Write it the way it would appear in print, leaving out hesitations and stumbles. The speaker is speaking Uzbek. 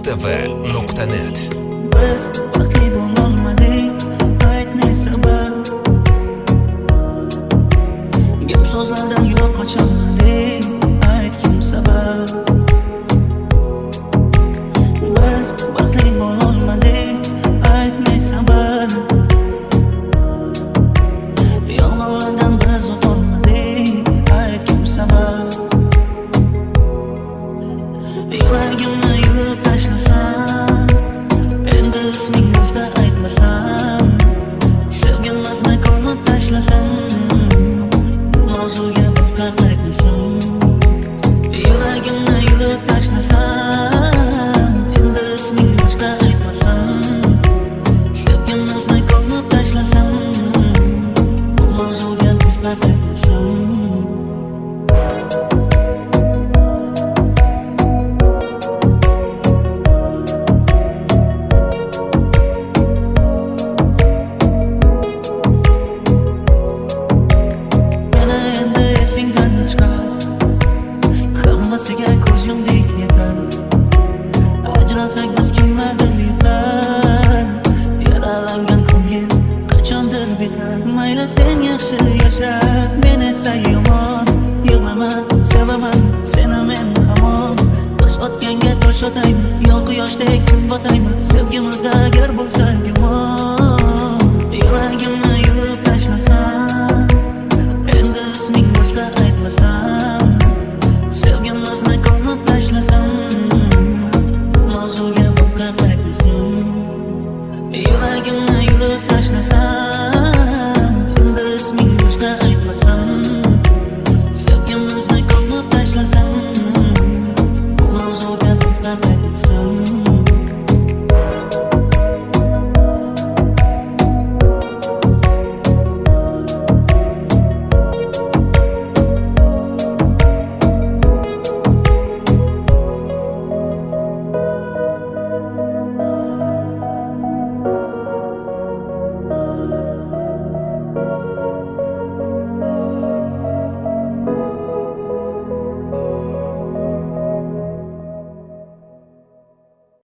rtv.net. Biz baxtli bo'lolmadik, aytmay sabab. Gap so'zlardan yo'q qocholmadik, aytkim sabab. Biz baxtli bo'lolmadik, aytmay sabab. Yolg'onlardan biz o'tolmadik, aytkim sabab. Yuragimni yulib tashlasam, endi ismingizda aytmasam, sevgimizni ko'mib tashlasam, mavzuga boshqa qaytmasam. Yuragimni yulib tashlasam, endi ismingizda aytmasam, sevgimizni ko'mib tashlasam, mavzuga boshqa qaytmasam. Hammasiga ko'z yumdik yetar. Ajralsak biz kimlardir yutar. Yaralangan ko'ngil qachondir bitar. Mayli sen yaxshi yasha, men esa yomon. Yig'lama, sevaman seni men hamon. Tosh otganga tosh otaymi, yo quyoshdek kun botaymi? Sevgimizda agar bo'lsa gumon. Yuragimni yulib tashlasam, endi ismingizda aytmasam, sevgimizni ko'mib tashlasam, mavzuga boshqa qaytmasam. Yuragimni yulib tashlasam,